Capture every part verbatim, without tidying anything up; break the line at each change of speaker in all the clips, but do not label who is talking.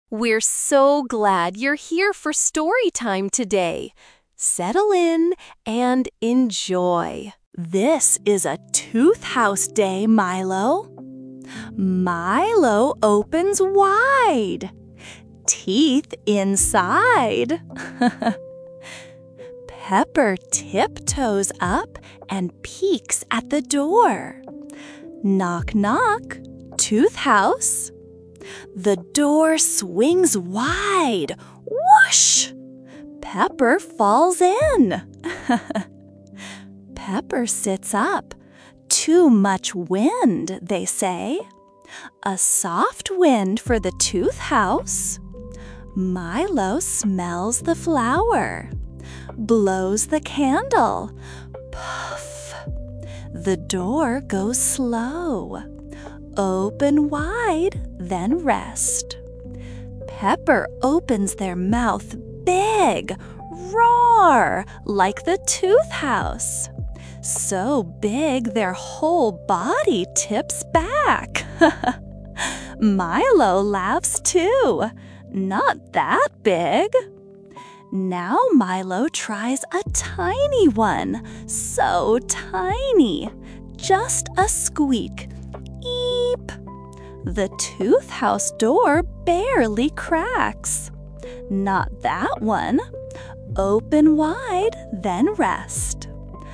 We're so glad you're here for story time today. Settle in and enjoy. This is a tooth house day, Milo. Milo opens wide. Teeth inside. Pepper tiptoes up and peeks at the door. Knock, knock, tooth house. The door swings wide. Whoosh! Pepper falls in. Pepper sits up. Too much wind, they say. A soft wind for the tooth house. Milo smells the flower. Blows the candle. Puff! The door goes slow. Open wide, then rest. Pepper opens their mouth big, roar, like the tooth house. So big their whole body tips back. Milo laughs too. Not that big. Now Milo tries a tiny one, so tiny, just a squeak. Eep! The tooth house door barely cracks. Not that one. Open wide, then rest.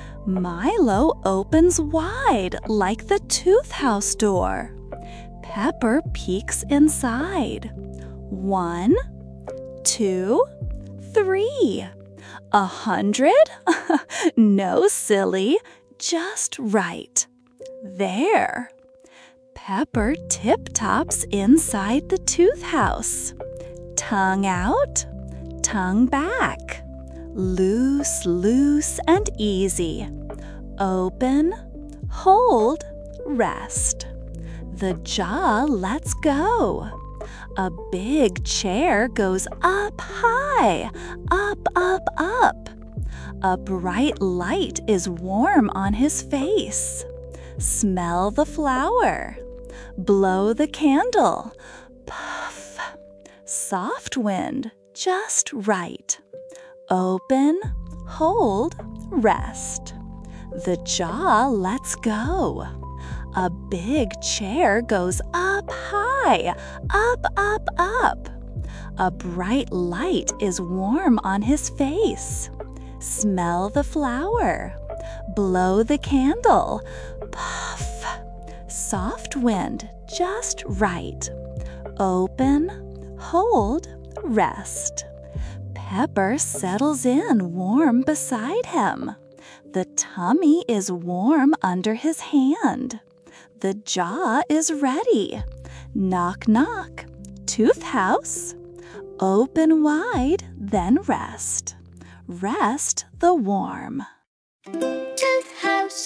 Milo opens wide like the tooth house door. Pepper peeks inside. One, two, three. A hundred? No, silly. Just right. There. Pepper tip-tops inside the tooth house. Tongue out, tongue back. Loose, loose, and easy. Open, hold, rest. The jaw lets go. A big chair goes up high, up, up, up. A bright light is warm on his face. Smell the flower. Blow the candle. Puff. Soft wind, just right. Open, hold, rest. The jaw lets go. A big chair goes up high, up, up, up. A bright light is warm on his face. Smell the flower. Blow the candle. Puff. Soft wind, just right. Open, hold, rest. Pepper settles in warm beside him. The tummy is warm under his hand. The jaw is ready. Knock, knock. Tooth house. Open wide, then rest. Rest the warm.
Tooth house.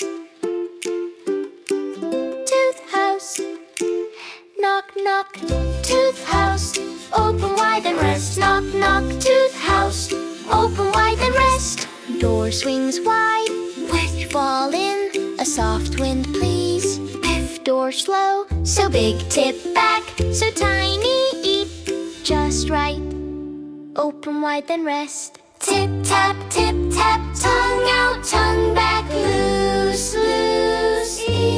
Tooth house. Knock, knock. Tooth house. Open wide and rest. Knock, knock. Tooth house. Open wide and rest. Door swings wide. Whiff, fall in. A soft wind, please. Piff, door slow. So big, tip back. So tiny, eep. Just right. Open wide, then rest. Tip, tap, tip, tap. Tongue out, tongue back. Loose, loose,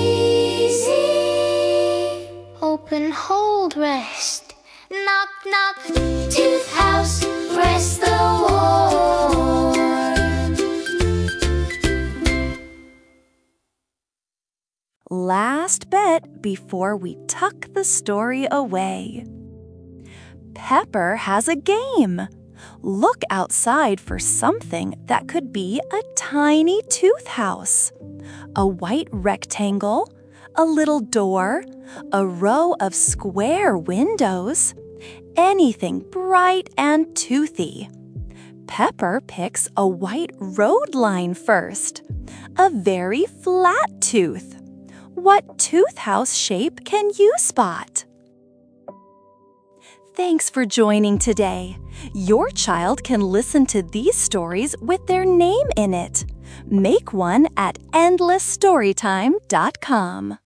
easy. Open, hold, rest. Knock, knock. Tooth house. Rest the warm.
Last bit before we tuck the story away. Pepper has a game. Look outside for something that could be a tiny tooth house. A white rectangle, a little door, a row of square windows, anything bright and toothy. Pepper picks a white road line first, a very flat tooth. What tooth house shape can you spot? Thanks for joining today. Your child can listen to these stories with their name in it. Make one at endless storytime dot com.